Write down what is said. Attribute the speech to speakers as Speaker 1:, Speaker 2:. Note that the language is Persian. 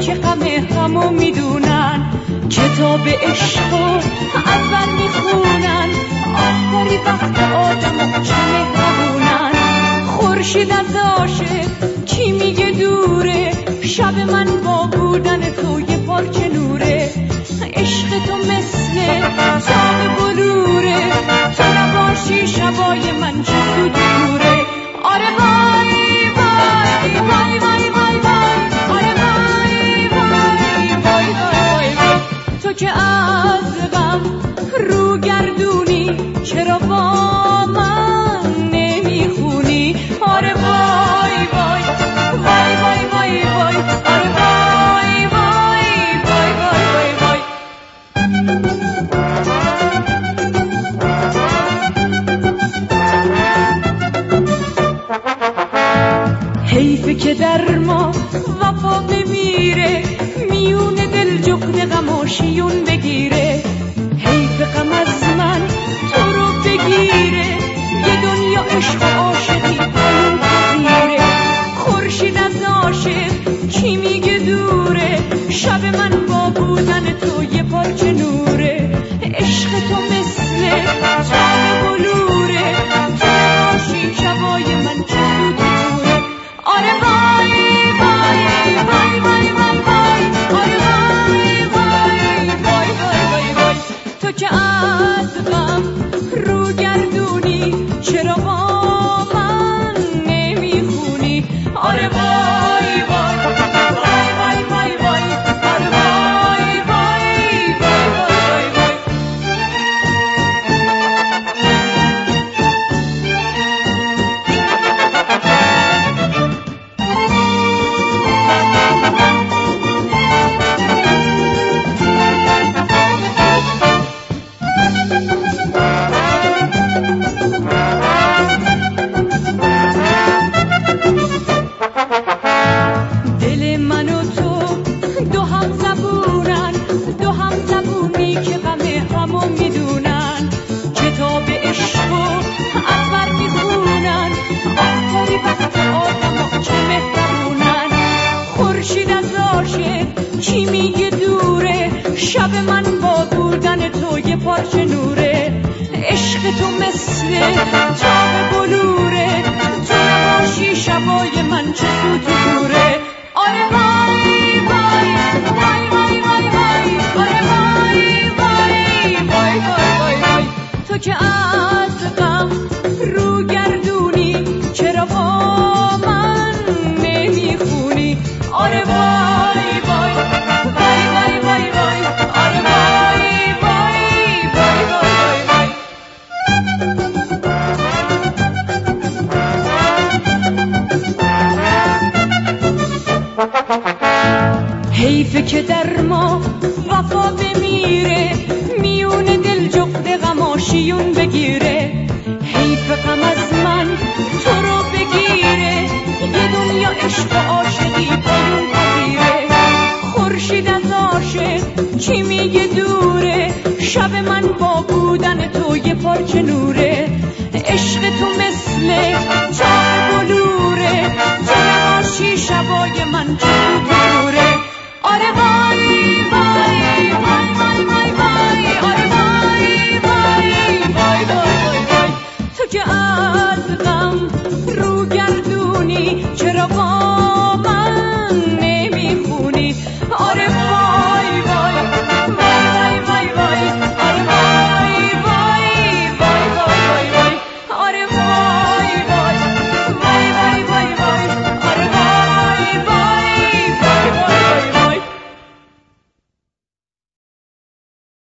Speaker 1: که غمو میدونن، کتاب عشق از بر میخونن. آخری وقت آدم چه مهربونن. خورشید از عاشق چی میگه دوره، شب من با بودن تو یه پارچه نوره. عشق تو مثل تاب بلوره، تو نباشی شبای من چه سود دوره. آره وای وای وای وای وای وای، آره وای وای وای وای وای. تو که از غم رو گردونی، چرا با من نمیخونی؟ آره وای وای وای وای وای وای، آره وای وای وای وای وای وای. حیفه که در ما وفا بمیره، میون دل جغد غماشیون بگیره. حیف غم از من تو رو بگیره، یه دنیا عشق و عاشقی پایون پذیره. خورشید از عاشق چی میگه دوره، شب من با بودن تو یه پارچه نوره. عشق تو مثل تاب بلوره، تو نباشی شبای من چه سود دوره. آره وای وای وای وای وای وای، آره وای وای وای وای وای. تو که از غم رو گردونی، چرا با من نمیخونی؟ آره وای وای وای وای وای وای، آره وای وای وای وای وای. دل من و تو دو هم زبونن، دو هم زبونی که غمو میدونن. کتاب عشق از بر میخونن، آخری وقت آدم چه مهربونن. خورشید از عاشق چی میگه دوره، شب من با بودن تو یه پارچه نوره. عشق تو مثل تاب بلوره، تو نباشی شبای من چه سود دوره. آره وای وای وای وای وای وای، آره وای وای وای وای وای. تو که از غم رو گردونی، چرا با من نمیخونی؟ آره وای وای وای وای وای وای، آره وای وای وای وای وای. حیفه که در ما وفا بمیره، میون دل جغد غماشیون بگیره. حیف غم از من تو رو بگیره، یه دنیا عشق و عاشقی پایون پذیره. خورشید از عاشق چی میگه دوره، شب من با بودن تو یه پارچه نوره. عشق تو مثل تاب بلوره، تو نباشی شبای من چه دوره. آره وای وای وای وای وای وای، آره وای وای وای وای وای. تو که از غم رو گردونی، چرا